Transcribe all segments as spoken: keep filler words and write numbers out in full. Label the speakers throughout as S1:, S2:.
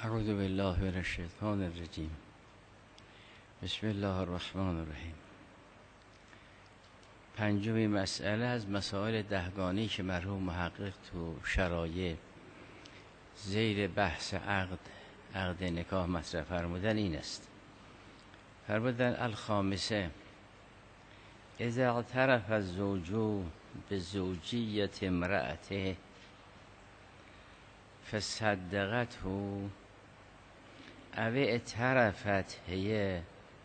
S1: اعوذ بالله من الشیطان الرجیم. بسم الله الرحمن الرحیم. پنجمین مسئله از مسائل دهگانی که مرحوم محقق تو شرایع زیر بحث عقد عقد نکاح مطرح فرمودن این است. فرمودن الخامسه اذا اعترف الزوج بزوجیت امرأته فصدقته او اعترفت هي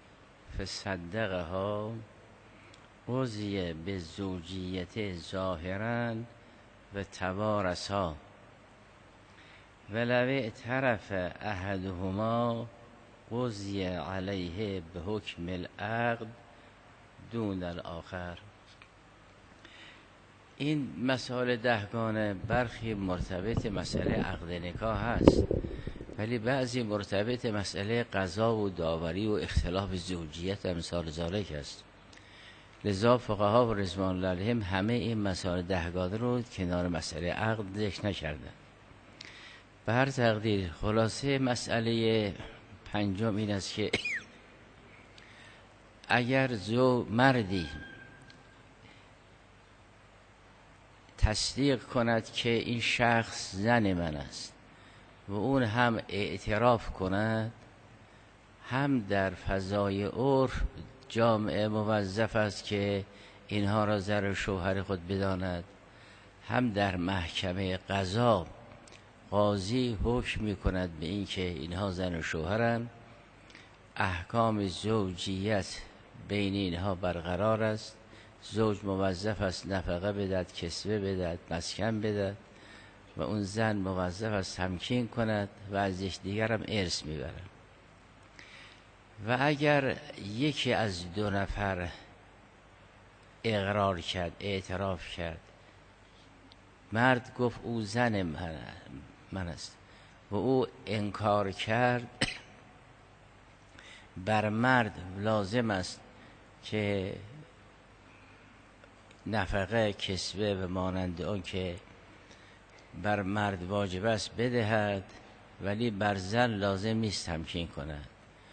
S1: فصدقها قضی به زوجیت ظاهرا و توارثا ولو اعترف احدهما قضی علیه به حکم العقد دون الاخر. این مسائل دهگانه برخی مرتبط مسئله عقد نکاح هست، ولی بعضی مرتبط مسئله قضا و داوری و اختلاف زوجیت امثال ذالک است. لذا فقها و رضوان الله علیهم همه این مسائل دهگانه رو کنار مسئله عقد ذکر نکردن. به هر تقدیر خلاصه مسئله پنجم این است که اگر زو مردی تصدیق کند که این شخص زن من است و اون هم اعتراف کند، هم در فضای عرف جامعه موظف است که اینها را زن شوهر خود بداند، هم در محکمه قضا قاضی حکم می کند به این که اینها زن و شوهرند. احکام زوجیت بین اینها برقرار است. زوج موظف است نفقه بدهد، کسوه بدهد، مسکن بدهد و اون زن موظف است تمکین کند و از یکدیگر هم ارث میبرند. و اگر یکی از دو نفر اقرار کرد، اعتراف کرد، مرد گفت او زن من, من است و او انکار کرد، بر مرد لازم است که نفقه، کسوه و مانند آن که بر مرد واجب است بدهد، ولی بر زن لازم نیست تمکین کند.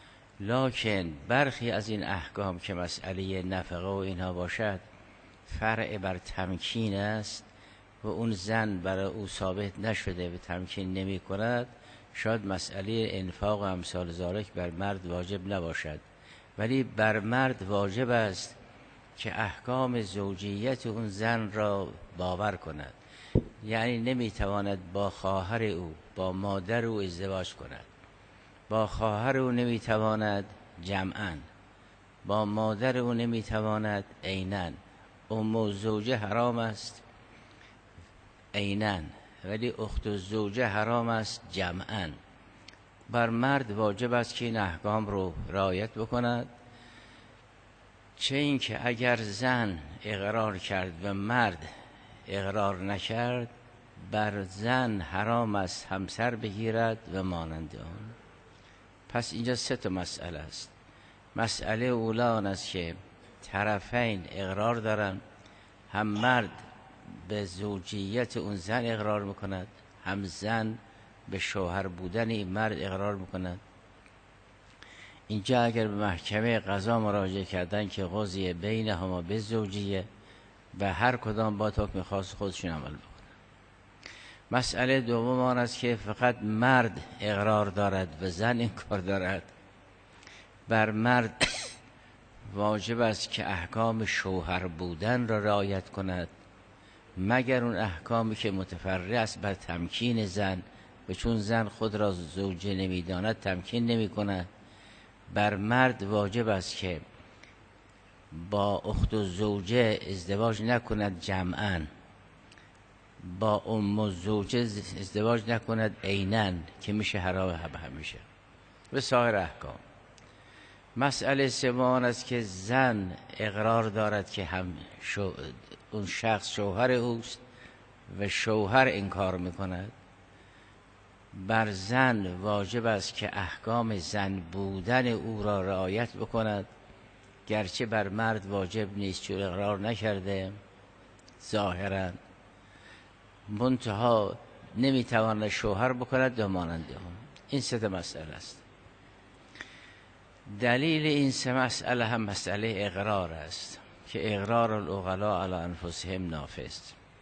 S1: لکن برخی از این احکام که مسئله نفقه و اینها باشد فرع بر تمکین است و اون زن برای او ثابت نشده و تمکین نمی کند، شاید مسئله انفاق و امثال ذالک بر مرد واجب نباشد، ولی بر مرد واجب است که احکام زوجیت اون زن را باور کند. یعنی نمیتواند با خواهر او، با مادر او ازدواج کند. با خواهر او نمیتواند جمعاً، با مادر او نمیتواند عیناً. ام الزوجه حرام است عیناً، ولی اخت الزوجه حرام است جمعاً. بر مرد واجب است که این احکام رو رعایت بکند. چه این که اگر زن اقرار کرد و مرد اقرار نکرد، بر زن حرام است همسر بگیرد و مانند آن. پس اینجا سه تا مسئله است. مسئله اولی آن است که طرفین اقرار دارن، هم مرد به زوجیت اون زن اقرار میکند، هم زن به شوهر بودن این مرد اقرار میکند. اینجا اگر به محکمه قضا مراجعه کردن که قضیه بینهما به زوجیه و هر کدام با حکم خاص خودشون عمل بکنن. مسئله دوم آن است که فقط مرد اقرار دارد و زن این کار دارد. بر مرد واجب است که احکام شوهر بودن را رعایت کند، مگر اون احکامی که متفرع است بر تمکین زن، و چون زن خود را زوجه نمیداند تمکین نمی کند. بر مرد واجب است که با اخت الزوجه ازدواج نکند جمعاً، با ام الزوجه ازدواج نکند عیناً که میشه حرام هم همیشه و سایر احکام. مسئله سوم است که زن اقرار دارد که هم شو... اون شخص شوهر اوست و شوهر انکار میکند. بر زن واجب است که احکام زن بودن او را رعایت بکند، گرچه بر مرد واجب نیست چون اقرار نکرده ظاهراً، منتها نمیتواند شوهر بکند و مانند آن. این سه مسئله است. دلیل این سه مسئله هم مسئله اقرار است که اقرار العقلاء علی انفسهم نافذ.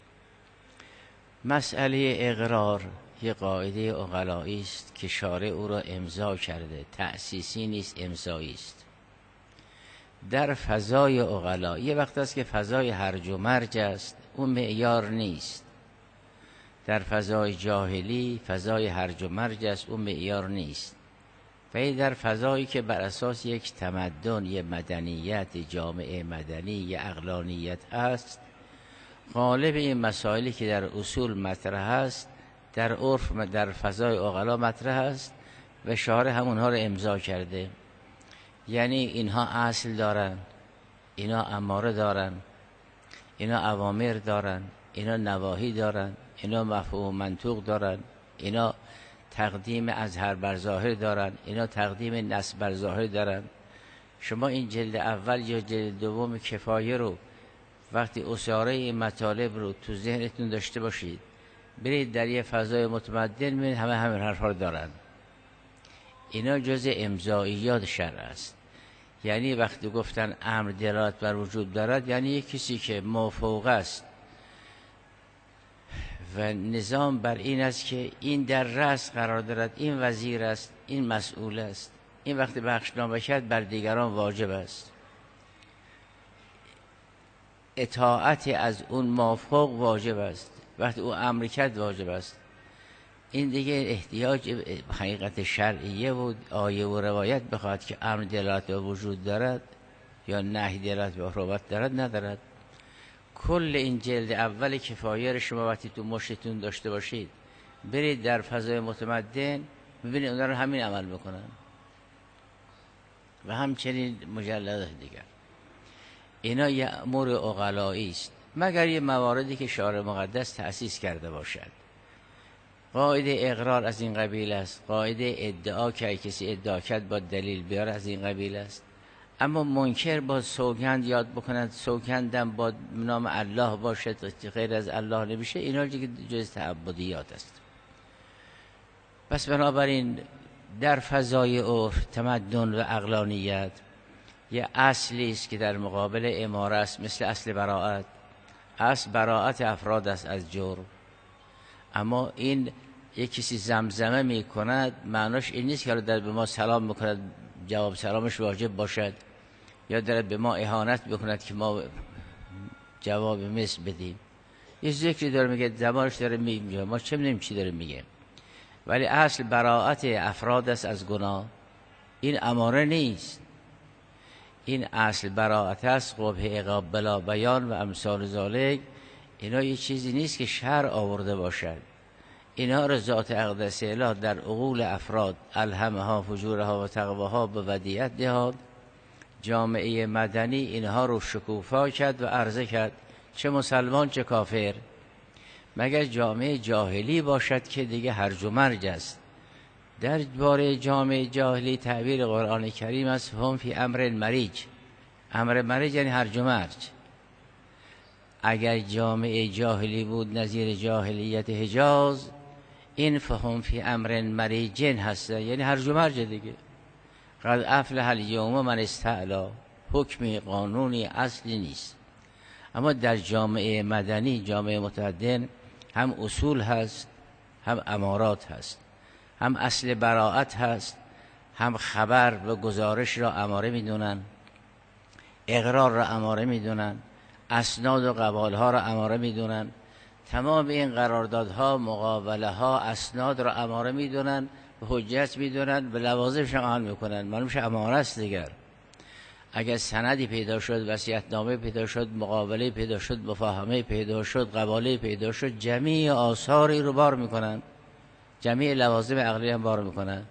S1: مسئله اقرار یه قاعده عقلایی است که شارع او را امضا کرده، تأسیسی نیست، امضایی است. در فضای عقلا یه وقت است که فضای هرج و مرج است، اون معیار نیست. در فضای جاهلی فضای هرج و مرج است، اون معیار نیست. و در فضایی که بر اساس یک تمدن، یک مدنیت، جامعه مدنی، یک عقلانیت هست، غالب این مسائلی که در اصول مطرح است در عرف در فضای عقلا مطرح است و شارع همونها رو امضا کرده. یعنی اینها اصل دارن، اینا اماره دارن، اینا اوامر دارن، اینا نواهی دارن، اینا مفهوم منطوق دارن، اینا تقدیم اظهر بر ظاهر دارن، اینا تقدیم نصب بر ظاهر دارن. شما این جلد اول یا جلد دوم کفایه رو وقتی اساره این مطالب رو تو ذهنتون داشته باشید، برید در یه فضای متمدن ببینید همه همین حرفا رو دارن. اینا جزء امضاییات شرع است. یعنی وقتی گفتن امر دلالت بر وجود دارد، یعنی یک کسی که مافوق است و نظام بر این است که این در رأس قرار دارد، این وزیر است، این مسئول است، این وقتی بخشنامه کرد بر دیگران واجب است. اطاعت از اون مافوق واجب است، وقتی او امر کرد واجب است. این دیگه احتیاج حقیقت شرعیه و آیه و روایت بخواد که امر دلالت به وجود دارد یا نهی دلالت به حرمت دارد ندارد. کل این جلد اول کفایه رو شما وقتی تو مشتتون داشته باشید، برید در فضای متمدن ببینید اونا رو همین عمل میکنن و همچنین مجلدات دیگر. اینا یه امور عقلایی است، مگر یه مواردی که شارع مقدس تأسیس کرده باشد. قاعده اقرار از این قبیل است، قاعده ادعا که کسی ادعا کرد با دلیل بیار از این قبیل است. اما منکر با سوگند یاد بکند، سوگندم با نام الله باشد، غیر از الله نمیشه، اینا دیگه جز تعبدیات است. پس بنابراین در فضای عرف، تمدن و عقلانیت یه اصلی است که در مقابل اماره است، مثل اصل براءت. اصل براءت افراد است از جرم. اما این یک کسی زمزمه می کند معناش این نیست که در به ما سلام میکند جواب سلامش واجب باشد، یا دارد به ما اهانت بکند که ما جواب مثل بدیم. یه ذکری داره میگه، زبانش داره میگه، ما چه میدونیم چی داره میگه. ولی اصل براءت افراد است از گناه، این اماره نیست. این اصل براءت است، قبح عقاب بلا بیان و امثال ذالک. اینا یه چیزی نیست که شرع آورده باشد. اینا رو ذات اقدس اله در عقول افراد الهمها فجورها و تقواها به ودیعت دهاد. جامعه مدنی اینها رو شکوفا کرد و عرضه کرد، چه مسلمان چه کافر. مگر جامعه جاهلی باشد که دیگه هرج و مرج است. در باره جامعه جاهلی تعبیر قرآن کریم است هم فی امر مریج. امر مریج یعنی هرج و مرج. اگر جامعه جاهلی بود نظیر جاهلیت حجاز، این فهم فی امر مریجن هست، یعنی هرج و مرج دیگه. قد افلح الیوم من استعلا، حکمی قانونی اصلی نیست. اما در جامعه مدنی، جامعه متمدن، هم اصول هست، هم امارات هست، هم اصل براءت هست، هم خبر و گزارش را اماره میدونن، اقرار را اماره میدونن، اسناد و قبال ها را اماره میدونن. تمام این قراردادها، مقابله ها، اسناد را اماره میدونن، به حجت میدونن، به لوازمش عمل میکنن. معلومش اماره است دیگر. اگر سندی پیدا شد، وصیت‌نامه پیدا شد، مقابله پیدا شد، مفاهمه پیدا شد، قباله پیدا شد، جمیع آثاری رو بار میکنن، جمیع لوازم عقلی هم بار میکنن.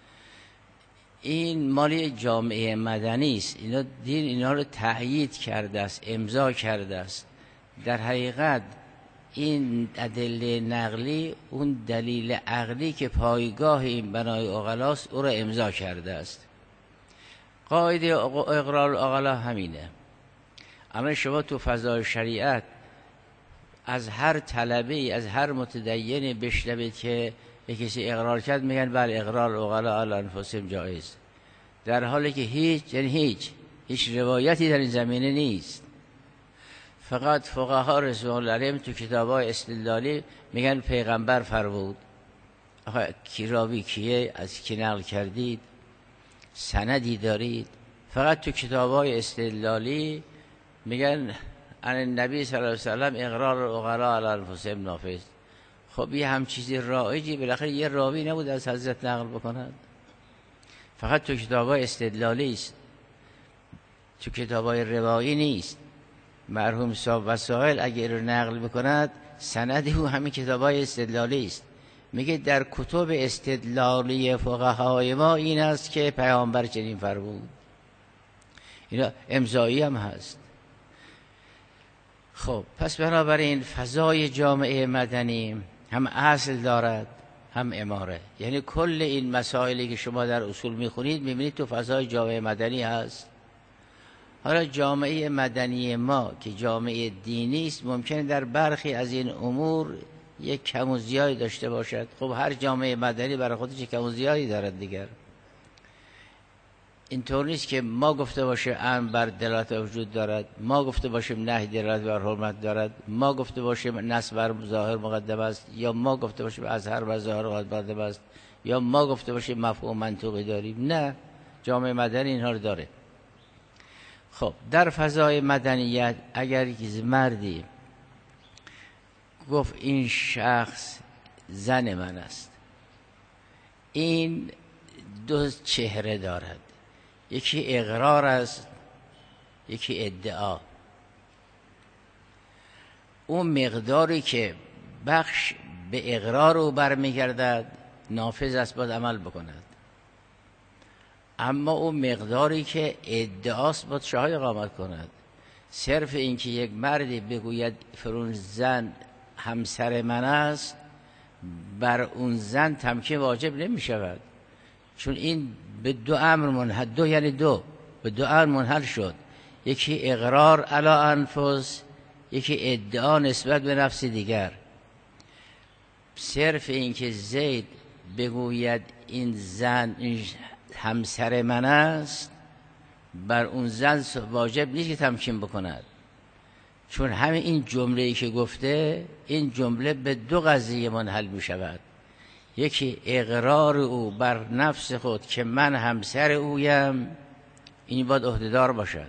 S1: این مالی جامعه مدنی است. اینا دین اینا رو تأیید کرده است، امضا کرده است. در حقیقت این ادله نقلی اون دلیل عقلی که پایگاه این بنای عقلاست او را امضا کرده است. قاعده اقرار العقلا همینه. اما شما تو فضای شریعت از هر طلبه، از هر متدین بشنوید که یک کسی اقرار کرد میگن بله اقرار عقلا علی انفسهم جایز، در حالی که هیچ یعنی هیچ هیچ روایتی در این زمینه نیست. فقط فقها رضوان الله علیهم تو کتابای استدلالی میگن پیغمبر فرمود. آخه کی راوی کیه، از کی نقل کردید، سندی دارید؟ فقط تو کتابای استدلالی میگن ان النبی صلی الله علیه و سلم اقرار العقلاء علی انفسهم نافذ. خب یه هم چیزی رایجی بالاخره یه راوی نبود از حضرت نقل بکند؟ فقط تو کتابای استدلالی است، تو کتابای روایی نیست. مرحوم صاحب وسائل اگر رو نقل بکند سند او همین کتابای استدلالی است. میگه در کتب استدلالی فقهای ما این است که پیامبر چنین فرمود. اینا امضایی هم هست. خب پس بنابراین فضای جامعه مدنی هم اصل دارد هم اماره. یعنی کل این مسائلی که شما در اصول میخونید میبینید تو فضای جامعه مدنی هست. حالا جامعه مدنی ما که جامعه دینی است ممکنه در برخی از این امور یک کم و زیادی داشته باشد. خب هر جامعه مدنی برای خودش کم و زیادی دارد دیگر. اینطور نیست که ما گفته باشه امر بر دلالت وجود دارد، ما گفته باشیم نهی دلالت بر حرمت دارد، ما گفته باشیم نص بر ظاهر مقدم است، یا ما گفته باشیم اظهار بر ظاهر مقدم است، یا ما گفته باشیم مفهوم منطوقی داریم. نه، جامعه مدنی اینها رو داره. خب در فضای مدنیت اگر یک مردی گفت این شخص زن من است، این دو چهره دارد، یکی اقرار است یکی ادعا. اون مقداری که بخش به اقرار او برمیگردد نافذ است، باید عمل بکند. اما اون مقداری که ادعاست باید شاهد اقامت کند. صرف این که یک مردی بگوید فرون زن همسر من است بر اون زن تمکین واجب نمی شود، چون این به دو امر منحل، دو یعنی دو به دو امر منحل شد. یکی اقرار علی انفس، یکی ادعا نسبت به نفس دیگر. صرف این که زید بگوید این زن این همسر من است بر اون زن واجب نیست که تمکین بکند، چون همین این جمله‌ای که گفته این جمله به دو قضیه منحل می شود. یکی اقرار او بر نفس خود که من همسر اویم، این باید عهده‌دار باشد.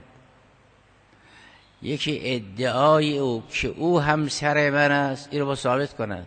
S1: یکی ادعای او که او همسر من است، این رو باید ثابت کند.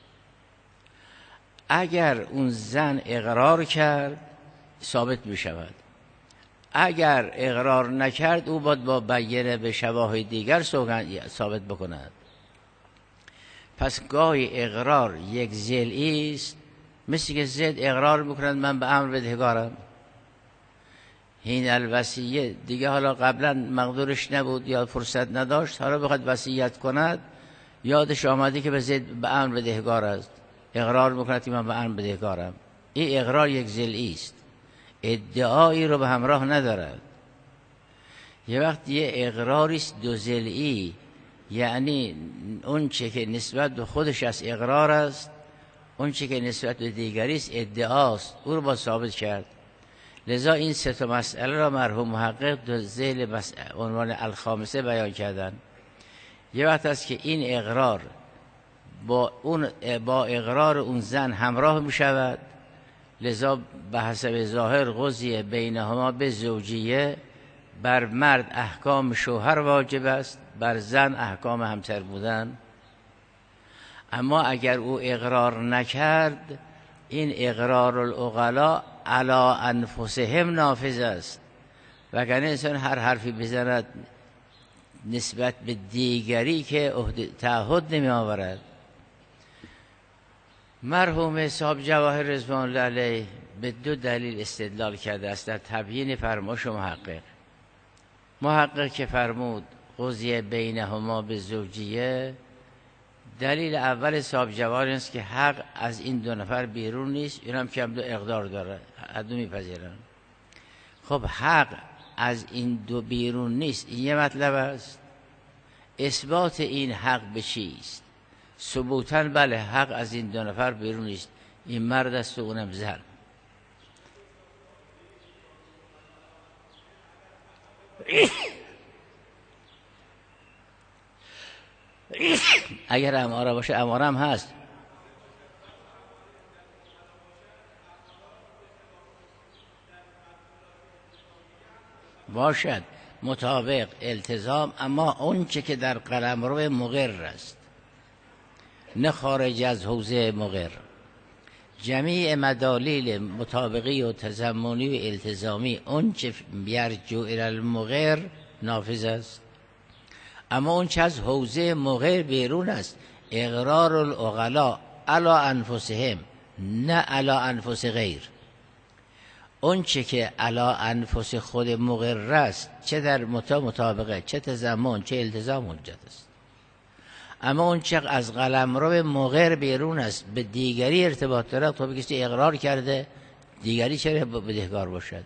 S1: اگر اون زن اقرار کرد ثابت می شود، اگر اقرار نکرد او باید با بیانه به شواهد دیگر ثابت بکند. پس گاهی اقرار یک ضلعی است، مثل که زید اقرار میکند من به امر بدهکارم، این الوصیه دیگه حالا قبلا مقدورش نبود یا فرصت نداشت، حالا بخواد وصیت کند یادش آمده که به زید به امر بدهکار است، اقرار میکند که من به امر بدهکارم. این اقرار یک ضلعی است، ادعایی رو به همراه ندارد. یه وقت یه اقراری است دو ضلعی، یعنی اون چه که نسبت به خودش از اقرار است، اون چه که نسبت به دیگری است ادعاست، او رو با ثابت کرد. لذا این سه تا مسئله را مرحوم محقق دو ذیل عنوان الخامسه بیان کردن. یه وقت است که این اقرار با اون با اقرار اون زن همراه می شود، لذا به حسب ظاهر قضیه بینهما به زوجیه، بر مرد احکام شوهر واجب است، بر زن احکام همسر بودن. اما اگر او اقرار نکرد، این اقرار العقلاء علی انفسهم نافذ است، وگرنه انسان هر حرفی بزند نسبت به دیگری که تعهد نمی آورد. مرحوم صاحب جواهر رضوان الله علیه به دو دلیل استدلال کرده است در تبیین فرمایش محقق. محقق که فرمود قضیه بینهما به زوجیه، دلیل اول صاحب جواهر است که حق از این دو نفر بیرون نیست، این هم که هم دو اقدار داره، حدو میپذیرن. خب حق از این دو بیرون نیست، این یه مطلب است. اثبات این حق به چیست؟ ثبوتاً بله حق از این دو نفر بیرون نیست، این مرد است و اونم زن. اگر اماره باشه، اماره هم هست. باشد مطابق التزام، اما اون چه که در قلمرو مقر است نه خارج از حوزه مقر. جمیع مدالیل مطابقی و تضمنی و التزامی اون چه بیرجو الی المقر نافذ است، اما اون چه از حوزه مقر بیرون است اقرار العقلاء علی انفسهم نه علی انفس غیر. اون چه که علی انفس خود مقر است چه در مطابقه چه تضمن چه التزام حجت است، اما اون چه از قلمرو مقر بیرون است به دیگری ارتباط دارد. تو کسی اقرار کرده دیگری چرا بدهکار باشد؟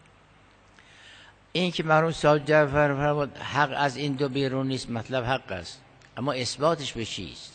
S1: این که مرحوم صاحب جعفر فرمود حق از این دو بیرون نیست، مطلب حق است، اما اثباتش به چیست؟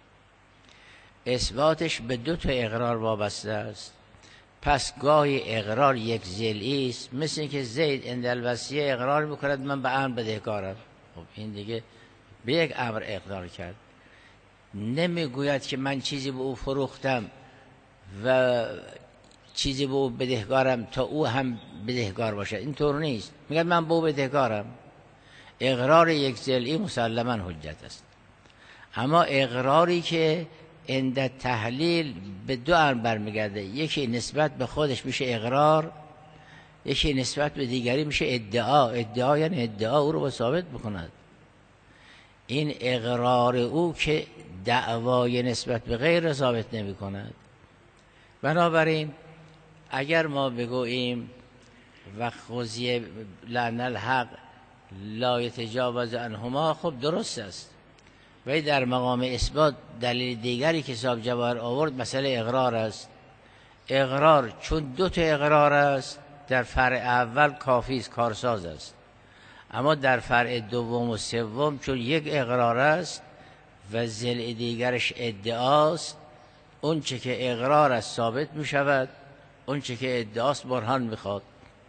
S1: اثباتش به دو تا اقرار وابسته است. پس گاهی اقرار یک ضلعی است، مثل اینکه زید عند الوصیه اقرار میکند من به امر بدهکارم. خب این دیگه به یک امر اقرار کرد، نمیگوید که من چیزی به او فروختم و چیزی به او بدهکارم تا او هم بدهکار باشد. این طور نیست، میگه من به او بدهکارم. اقرار یک ضلعی مسلما حجت است، اما اقراری که عند تحلیل به دو امر برمیگرده، یکی نسبت به خودش میشه اقرار، یکی نسبت به دیگری میشه ادعا. ادعا یعنی ادعا او رو با ثابت بکند. این اقرار او که دعوای نسبت به غیر ثابت نمی کند. بنابراین اگر ما بگوییم و خذی لعن الحق لا یتجاوز عنهما، خب درست است، ولی در مقام اثبات دلیل دیگری که صاحب جواهر آورد مسئله اقرار است. اقرار چون دو تا اقرار است در فرع اول کافی است، کارساز است، اما در فرع دوم و سوم چون یک اقرار است و ضلع دیگرش ادعاست، اون چه که اقرار است ثابت می شود، اون چه که ادعاست برهان میخواد.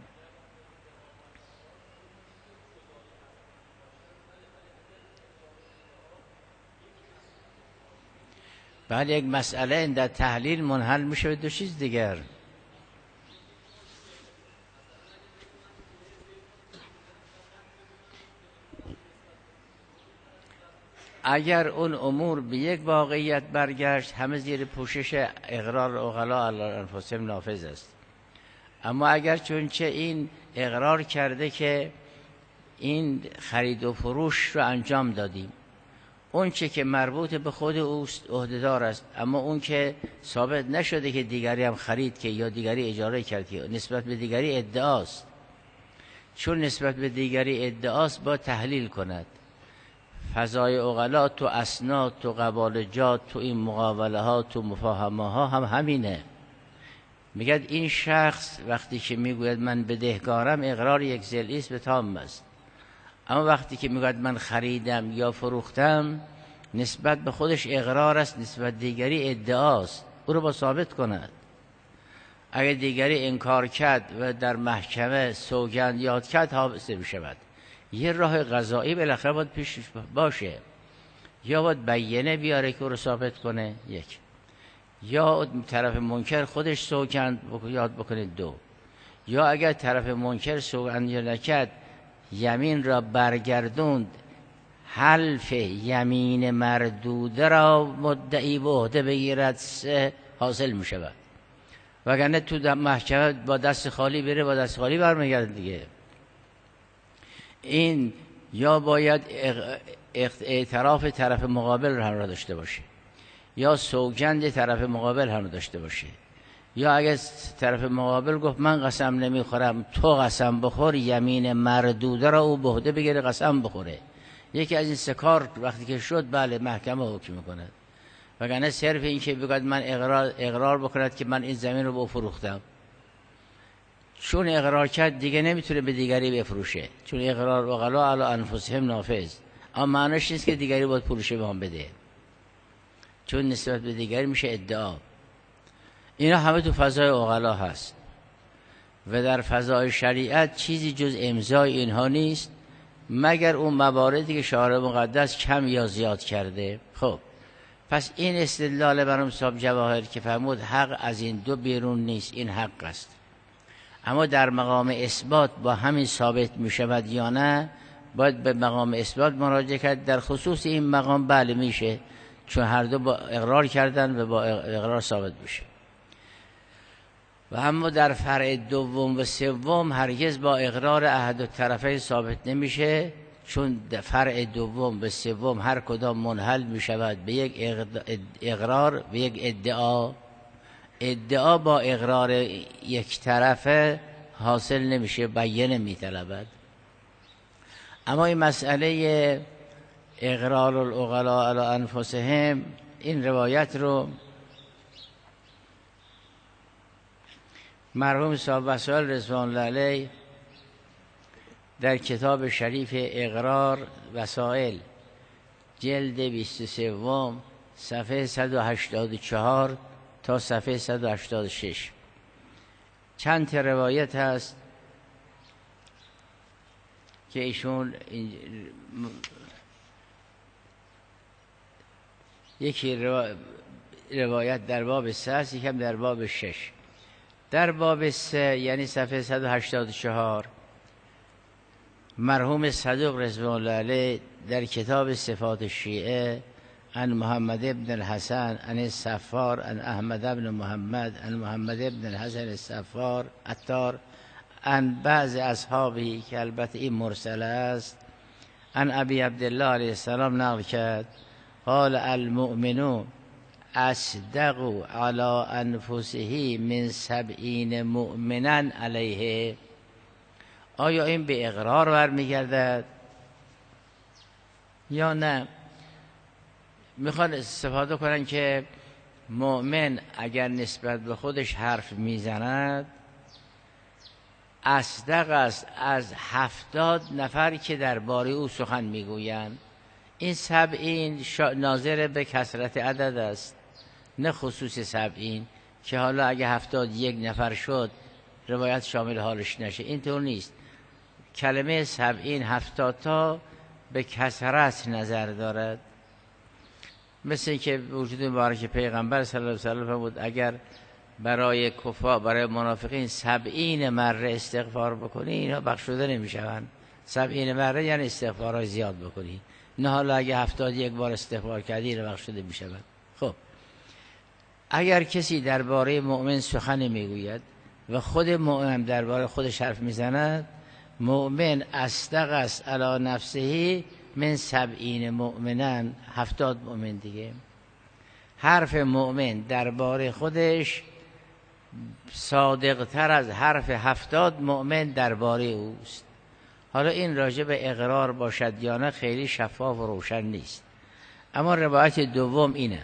S1: بعد یک مسئله در تحلیل منحل میشه به دو چیز دیگر. اگر اون امور به یک واقعیت برگشت همه زیر پوشش اقرار عقلاء علی انفسهم نافذ است، اما اگر چون چه این اقرار کرده که این خرید و فروش رو انجام دادیم، اون چه که مربوط به خود اوست عهده‌دار است، اما اون که ثابت نشده که دیگری هم خرید که یا دیگری اجاره کرد که نسبت به دیگری ادعاست، چون نسبت به دیگری ادعاست با تحلیل کند. فضای عقلا تو اسناد تو قبالجات تو این مقابله ها تو مفاهمه ها هم همینه. میگه این شخص وقتی که میگوید من بدهکارم اقرار یک ضلعی است به تام است، اما وقتی که میگوید من خریدم یا فروختم نسبت به خودش اقرار است، نسبت دیگری ادعاست، او رو با ثابت کند. اگر دیگری انکار کرد و در محکمه سوگند یاد کرد حابسه میشود. یه راه قضایی بالاخره باید پیش باشه، یا باید بیانیه بیاره که او رو ثابت کنه یک، یا طرف منکر خودش سوگند یاد بکنه دو، یا اگر طرف منکر سوگند یاد نکرد یمین را برگردوند حلف یمین مردوده را مدعی به عهده بگیرد سه حاصل می شود، وگرنه تو محکمه با دست خالی بره با دست خالی برمیگرده دیگه. این یا باید اعتراف طرف مقابل رو هم را داشته باشه، یا سوگند طرف مقابل هم را داشته باشه، یا اگر طرف مقابل گفت من قسم نمیخورم تو قسم بخور، یمین مردوده را او به عهده بگیره قسم بخوره. یکی از این سه کار وقتی که شد بله محکمه حکم میکند، وگرنه صرف این که بگوید من اقرار, اقرار بکند که من این زمین رو به او فروختم، چون اقرار کرد دیگه نمیتونه به دیگری بفروشه، چون اقرار عقلاء علی انفسهم نافذ. اما معنیش نیست که دیگری باید پولش به هم بده، چون نسبت به دیگری میشه ادعا. اینا همه تو فضای عقلا هست و در فضای شریعت چیزی جز امضای اینها نیست مگر اون مواردی که شارع مقدس کم یا زیاد کرده. خب پس این استدلال برام صاحب جواهر که فرمود حق از این دو بیرون نیست، این حق است، اما در مقام اثبات با همین ثابت می شود یا نه، باید به مقام اثبات مراجعه کرد. در خصوص این مقام بله میشه، چون هر دو با اقرار کردن و با اقرار ثابت میشه. و اما در فرع دوم و سوم هرگز با اقرار احد الطرفین ثابت نمیشه، چون در فرع دوم و سوم هر کدام منحل میشود به یک اقرار و یک ادعا. ادعا با اقرار یک طرفه حاصل نمیشه، بیانه میطلبد. اما این مسئله اقرار العقلاء علی انفسهم، این روایت رو مرحوم صاحب وسائل رضوان الله علیه در کتاب شریف اقرار وسائل جلد بیست و سه صفحه صد و هشتاد و چهار تا صفحه صد و هشتاد و شش چند تا روایت هست که ایشون یکی روایت در باب سه است، یکم در باب شش. در باب سه یعنی صفحه صد و هشتاد و چهار مرحوم صدوق رضوان الله علیه در کتاب صفات شیعه عن محمد ابن الحسن عن الصفار عن احمد ابن محمد عن محمد ابن الحسن الصفار عطار عن بعض اصحابی که البته این مرسل است عن ابی عبدالله علیه السلام نقل کرد قال المؤمنون اصدق علی انفسه من سبعین مؤمنا علیه. آیا این به اقرار برمیگردد یا نه؟ میخوان استفاده کنن که مؤمن اگر نسبت به خودش حرف میزند اصدق است از هفتاد نفر که درباره او سخن میگویند. این سبعین ناظر به کثرت عدد است، نه خصوص سبعین که حالا اگه هفتاد یک نفر شد روایت شامل حالش نشه، اینطور نیست. کلمه سبعین هفتاد تا به کثرت نظر دارد، مثل که وجود مبارک پیغمبر صلی الله علیه و سلم بود اگر برای کفار برای منافقین سبعین مره استغفار بکنی اینا بخشوده نمیشوند. سبعین مره یعنی استغفارهای زیاد بکنی، نه حالا اگه هفتاد یک بار استغفار کردی اینا بخشوده میشوند. خب اگر کسی درباره مؤمن سخن میگوید و خود مؤمن درباره خودش حرف میزند، مؤمن اصدق است علی نفسه من سبعین مؤمنن، هفتاد مؤمن دیگه. حرف مؤمن درباره خودش صادق تر از حرف هفتاد مؤمن درباره اوست. حالا این راجع به اقرار باشد یا نه خیلی شفاف و روشن نیست، اما روایت دوم اینه.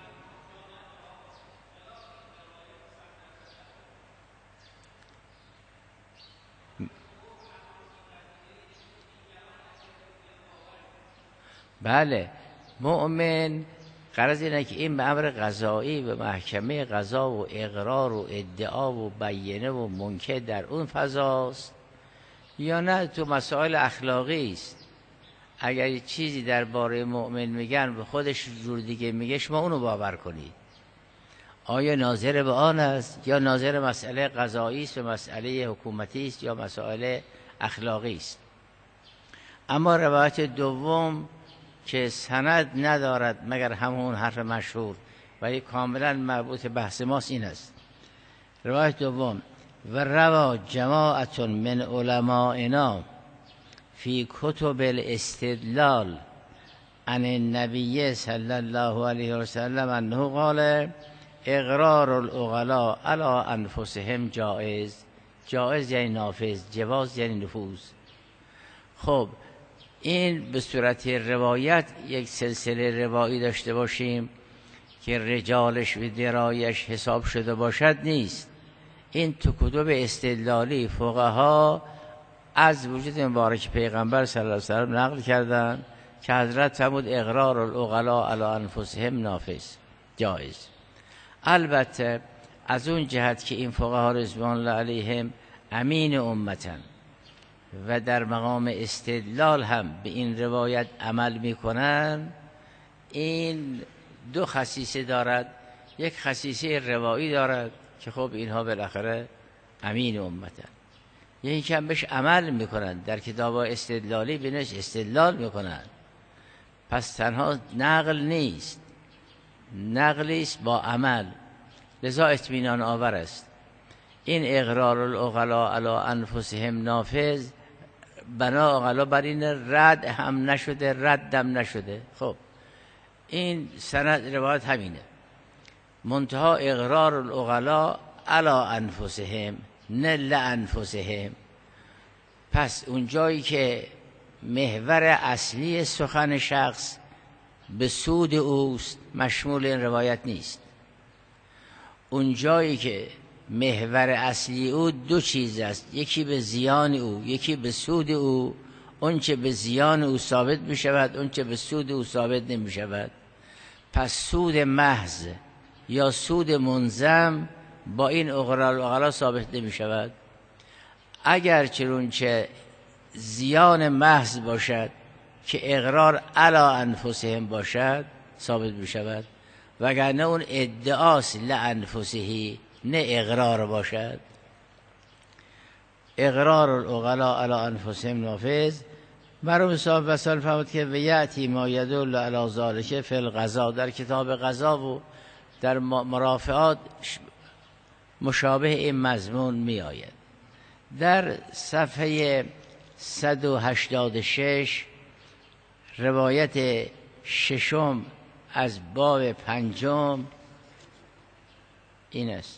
S1: بله مؤمن غرض اینه که این به امر قضایی و محکمه قضا و اقرار و ادعا و بیانه و منکر در اون فضاست یا نه تو مسائل اخلاقی است. اگر چیزی درباره مؤمن میگن به خودش جور دیگه میگه، شما اونو باور کنید. آیا ناظر به آن است یا ناظر مسئله قضایی است و مسئله حکومتی است یا مسائل اخلاقی است؟ اما روایت دوم که سند ندارد مگر همون حرف مشهور ولی کاملا مربوط بحث ماست این است. روایت دوم و روا جماعت من علمائنا فی کتب الاستدلال عن النبی صلی الله علیه و سلم انه قال اقرار العقلاء علی انفسهم جائز. جائز یعنی نافذ، جواز یعنی نفوذ. خب این به صورت روایت یک سلسله روایی داشته باشیم که رجالش و درایش حساب شده باشد نیست. این تو کتب استدلالی فقها از وجود مبارک پیغمبر صلی الله علیه و سلم نقل کردن که حضرت فرمود اقرار العقلاء علی انفسهم نافذ، جایز. البته از اون جهت که این فقها رضوان الله علیهم امین امتن و در مقام استدلال هم به این روایت عمل میکنن، این دو خصیصه دارد. یک خصیصه روایی دارد که خب اینها بالاخره امین امتن، یکی که هم بهش عمل میکنن، در کتاب استدلالی بینش استدلال میکنن. پس تنها نقل نیست، نقلی است با عمل، لذا اطمینان آور است. این اقرار العقلاء علی انفسهم نافذ، بنا عقلا بر این رد هم نشده، ردم نشده. خب این سند روایت همینه، منتها اقرار العقلاء علی انفسهم نه لانفسهم. پس اون جایی که محور اصلی سخن شخص به سود اوست مشمول این روایت نیست. اون جایی که محور اصلی او دو چیز است، یکی به زیان او، یکی به سود او، اون چه به زیان او ثابت می شود، اون چه به سود او ثابت نمی شود. پس سود محض یا سود منظم با این اقرار العقلاء ثابت نمی شود. اگر چنانچه زیان محض باشد که اقرار علی انفسهم باشد ثابت می شود، وگرنه اون ادعاست لانفسهی نه اقرار باشد. اقرار العقلاء علی انفسهم نافذ. مرحوم صاحب وصال فرمود که و یأتی ما یدل علی ذلک فی القضاء، در کتاب قضا و در مرافعات مشابه این مضمون می آید. در صفحه صد و هشتاد و شش روایت ششم از باب پنجم این است.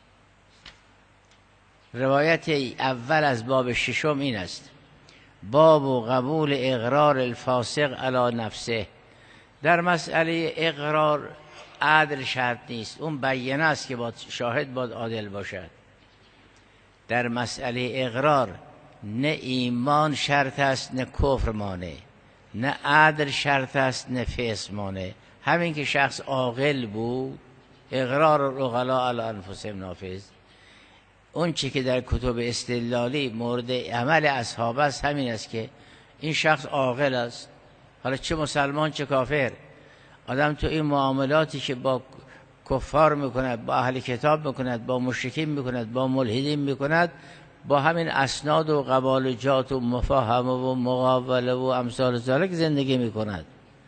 S1: روایت اول از باب ششم این است: باب و قبول اقرار الفاسق علی نفسه. در مسئله اقرار عدل شرط نیست، اون بیانه است که با شاهد باید عادل باشد. در مسئله اقرار نه ایمان شرط است نه کفر مانع، نه عدل شرط است نه فسق مانع. همین که شخص عاقل بود اقرار العقلاء علی انفسهم نافذ. اون چی که در کتب استدلالی مورد عمل اصحاب است همین است که این شخص عاقل است، حالا چه مسلمان چه کافر. آدم تو این معاملاتی که با کفار میکند، با اهل کتاب میکند، با مشرکین میکند، با ملحدین میکند، با همین اسناد و قبالجات و مفاهمه و مقابله و امثال ذالک زندگی میکند.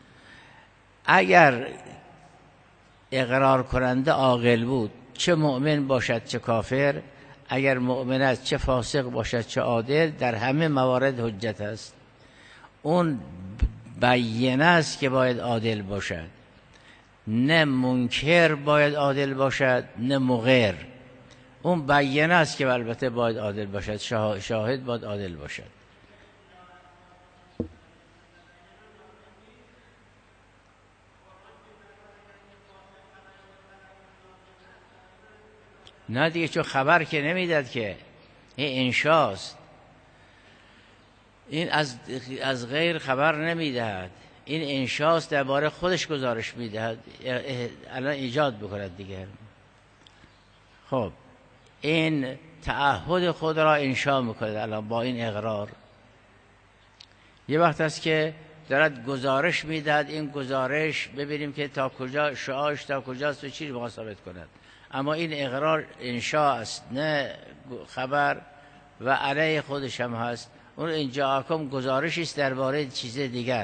S1: اگر اقرار کننده عاقل بود، چه مؤمن باشد چه کافر، اگر مؤمن است چه فاسق باشد چه عادل، در همه موارد حجت است. اون بیانه است که باید عادل باشد، نه منکر باید عادل باشد نه مقر. اون بیانه است که البته باید عادل باشد، شاهد باید عادل باشد. نه دیگه، چون خبر که نمیداد که این انشاست، این از از غیر خبر نمیدهد، این انشاست درباره خودش گزارش میدهد، الان ایجاد بکند دیگه. خب این تعهد خود را انشا میکند الان با این اقرار. یه وقت است که دارد گزارش میدهد، این گزارش ببینیم که تا کجا شعاش تا کجاست و چی رو ثابت کند. اما این اقرار انشا است نه خبر و علیه خودش هم هست. اون اینجا حکم گزارشی است درباره چیز دیگر.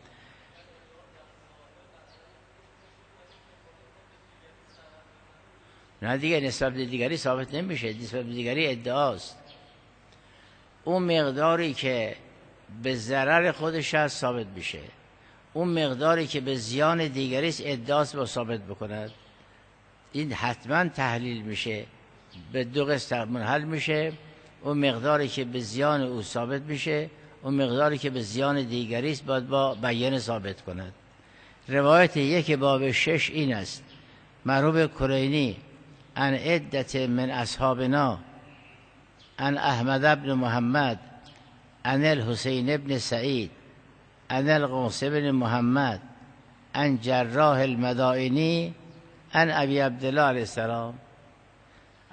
S1: نه دیگه، نسبت دیگری ثابت نمیشه، نسبت دیگری ادعاست. اون مقداری که به ضرر خودش هست ثابت میشه، اون مقداری که به زیان دیگری است ادعاست با ثابت بکند. این حتما تحلیل میشه، به دو قسم منحل میشه. اون مقداری که به زیان او ثابت میشه، اون مقداری که به زیان دیگری است باید با بیان ثابت کند. روایت یک باب شش این است: مرحوم کلینی ان عدت من اصحابنا ان احمد ابن محمد ان الحسین ابن سعید ان القوس ابن محمد ان جراح المدائنی ان ابی عبدالله علیه السلام.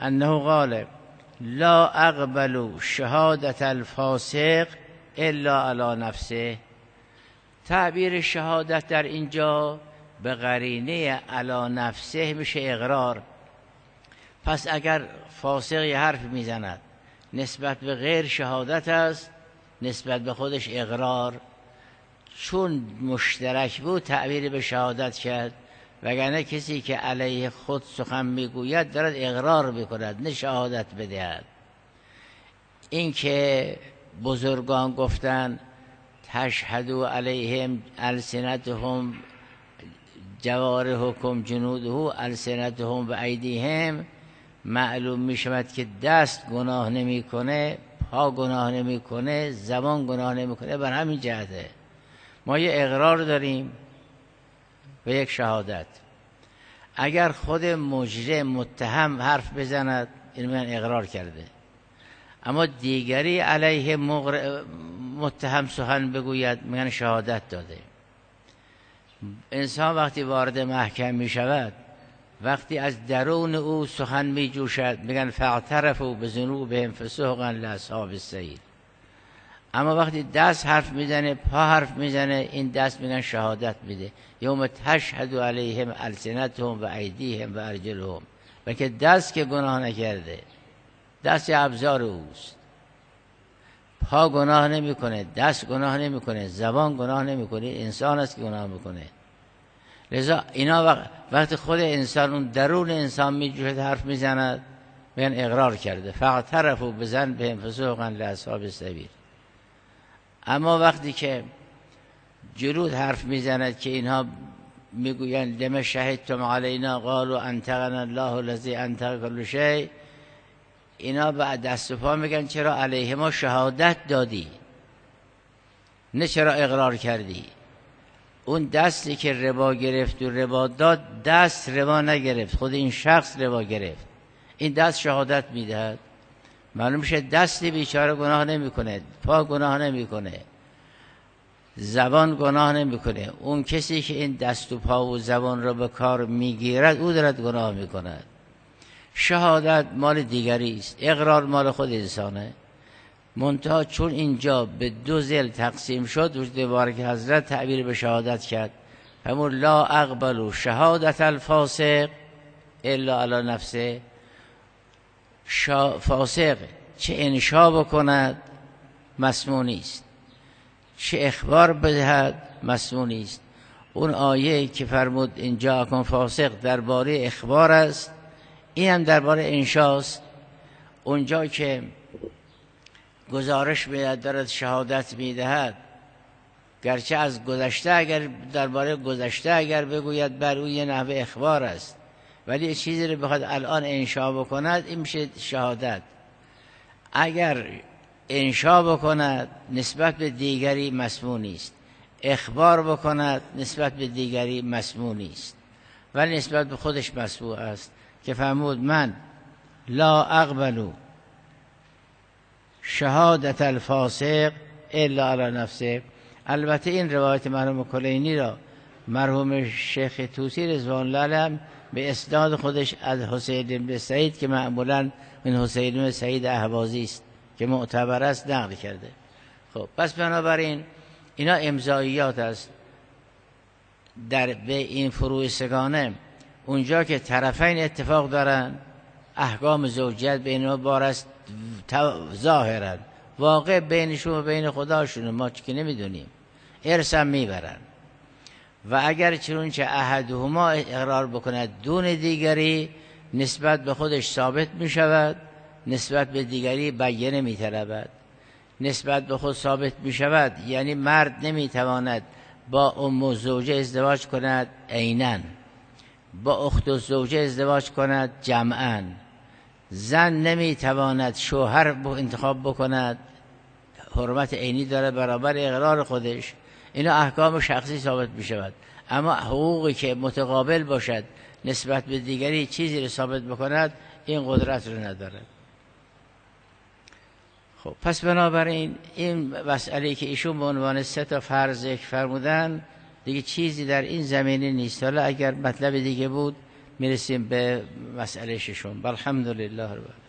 S1: انه قال لا اقبل شهادت الفاسق الا علی نفسه. تعبیر شهادت در اینجا به قرینه علی نفسه میشه اقرار. پس اگر فاسق یه حرف میزند نسبت به غیر شهادت است، نسبت به خودش اقرار، چون مشترک بود تعبیر به شهادت کرد، وگرنه کسی که علیه خود سخن میگوید دارد اقرار میکند نه شهادت بدهد. این که بزرگان گفتن تشهدوا علیهم السنتهم جوارحکم جنوده السنتهم و ایدیهم، معلوم می شود که دست گناه نمی کنه، پا گناه نمی کنه، زبان گناه نمی کنه. بر همین جهته ما یه اقرار داریم و یک شهادت. اگر خود مجرم متهم حرف بزند این من اقرار کرده، اما دیگری علیه مغر... متهم سخن بگوید میگن شهادت داده. انسان وقتی وارد محکمه می شود، وقتی از درون او سخن می جوشد میگن فاعترفوا بذنوبهم فسحقا لاصحاب السعیر. اما وقتی دست حرف میزنه، پا حرف میزنه، این دست میگن شهادت میده. یوم تشهد علیهم السنتهم و ایدیهم و ارجلهم. و که دست که گناه نکرده، دست ابزار اوست، پا گناه نمیکنه، دست گناه نمیکنه، زبان گناه نمیکنه، انسان است که گناه میکنه. لذا اینا وقتی خود انسان اون درون انسان میجوشد حرف میزند میگن اقرار کرده. فاعترفوا بذنبهم فسحقا لاصحاب السعیر. اما وقتی که جلود حرف میزند که اینها میگویند لما شهدتم علینا قالوا انطقنا الله الذی انطق کل شیء، اینا بعد دست و پا میگن چرا علیه ما شهادت دادی، نه چرا اقرار کردی. اون دستی که ربا گرفت و ربا داد، دست ربا نگرفت، خود این شخص ربا گرفت. این دست شهادت میدهد. معلوم میشه دستی بیچاره گناه نمیکنه، پا گناه نمیکنه، زبان گناه نمیکنه. اون کسی که این دست و پا و زبان را به کار میگیرد او دارد گناه میکند. شهادت مال دیگری است، اقرار مال خود انسانه. منتها چون اینجا به دو ذیل تقسیم شد، وجود بارک حضرت تعبیر به شهادت کرد. همون لا اقبل شهادت الفاسق الا علی نفسه. فاسق چه انشا بکند مسموع نیست، چه اخبار بدهد مسموع نیست. اون آیه که فرمود اینجا کن فاسق درباره اخبار است، این هم درباره انشاست. اونجا که گزارش میدهد دارد شهادت میدهد، گرچه از گذشته اگر درباره گذشته اگر بگوید بر او یه نحوه اخبار است، ولی چیزی رو بخواد الان انشا بکند این میشه شهادت. اگر انشا بکند نسبت به دیگری مسموع نیست، اخبار بکند نسبت به دیگری مسموع نیست، ولی نسبت به خودش مسموع است که فرمود من لا اقبل شهادت الفاسق الا علی نفسه. البته این روایت مرحوم کلینی را مرحوم شیخ طوسی رضوان الله علیه به اسناد خودش از حسین بن سعید که معمولا من حسین بن سعید اهوازی است که معتبر است نقل کرده. خب پس بنابراین اینا امضاییات است. در به این فروع سگانه اونجا که طرفین اتفاق دارن، احکام زوجیت بین ما بار است ظاهرا، واقع بینشون و بین خداشون ما که نمیدونیم، ارث هم میبرن. و اگر چنانچه احدهما اقرار بکند دون دیگری، نسبت به خودش ثابت میشود، نسبت به دیگری بیانه میطلبد. نسبت به خود ثابت میشود یعنی مرد نمیتواند با ام زوجه ازدواج کند عیناً، با اخت زوجه ازدواج کند جمعاً، زن نمیتواند شوهر انتخاب بکند، حرمت عینی داره برابر اقرار خودش. اینا احکام شخصی ثابت می شود. اما حقوقی که متقابل باشد نسبت به دیگری چیزی رو ثابت بکند این قدرت رو ندارد. خب پس بنابراین این مسئله که ایشون به عنوان سه تا فرض ذکر فرمودن دیگه چیزی در این زمینه نیست. حالا اگر مطلب دیگه بود میرسیم به مسئله ششم. الحمدلله رب